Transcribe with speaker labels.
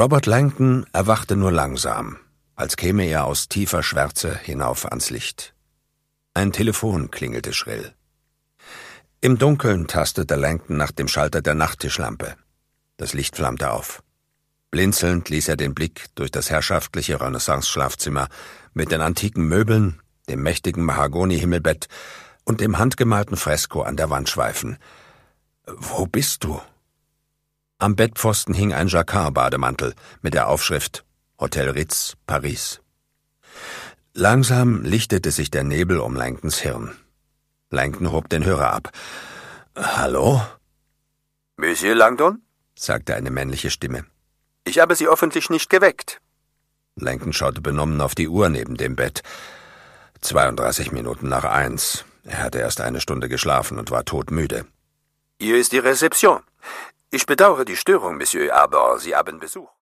Speaker 1: Robert Langdon erwachte nur langsam, als käme er aus tiefer Schwärze hinauf ans Licht. Ein Telefon klingelte schrill. Im Dunkeln tastete Langdon nach dem Schalter der Nachttischlampe. Das Licht flammte auf. Blinzelnd ließ er den Blick durch das herrschaftliche Renaissance-Schlafzimmer mit den antiken Möbeln, dem mächtigen Mahagoni-Himmelbett und dem handgemalten Fresko an der Wand schweifen. »Wo bist du?« Am Bettpfosten hing ein Jacquard-Bademantel mit der Aufschrift »Hotel Ritz, Paris«. Langsam lichtete sich der Nebel um Langdons Hirn. Langdon hob den Hörer ab. »Hallo?«
Speaker 2: »Monsieur Langdon?«
Speaker 1: sagte eine männliche Stimme.
Speaker 2: »Ich habe Sie hoffentlich nicht geweckt.«
Speaker 1: Langdon schaute benommen auf die Uhr neben dem Bett. 32 Minuten nach 1. Er hatte erst eine Stunde geschlafen und war todmüde.
Speaker 2: »Hier ist die Rezeption. Ich bedauere die Störung, Monsieur, aber Sie haben Besuch.«